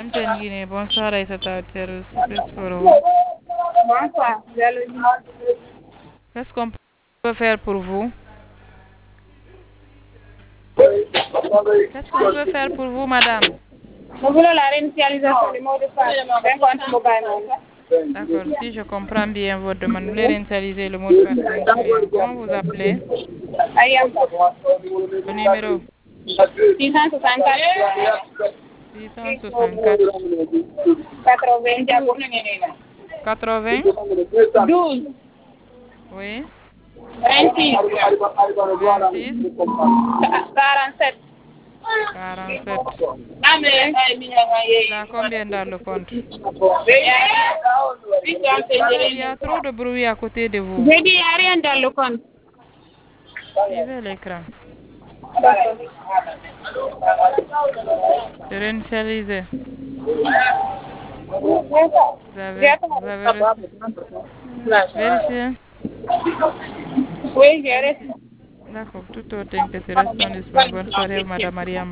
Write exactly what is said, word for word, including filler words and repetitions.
Antenne Guinée, bonsoir Aïssata Terrous, c'est pour vous. Bonsoir, Qu'est-ce qu'on peut faire pour vous? Qu'est-ce qu'on peut faire pour vous, madame? Nous voulons la réinitialisation du mot de passe d'un compte mobile. D'accord, si je comprends bien votre demande, vous voulez réinitialiser le mot de passe d'un client. Comment vous appelez? Ayam. Le numéro? six cent soixante-quatre. six cent soixante-quatre. quatre-vingts. quatre-vingts? douze. Oui. vingt-six. vingt-six. quarante-sept. quarante-sept. Amen. Il a combien dans le compte? Il y a trop de bruit à côté de vous. J'ai dit, il n'y a rien dans le compte. Suivez l'écran. C'est réinitialisé. Vous avez, vous avez reçu. Vérifiez. Oui, j'ai reçu. D'accord, tout autre que c'est restant disponible. Bonne soirée, madame Mariam.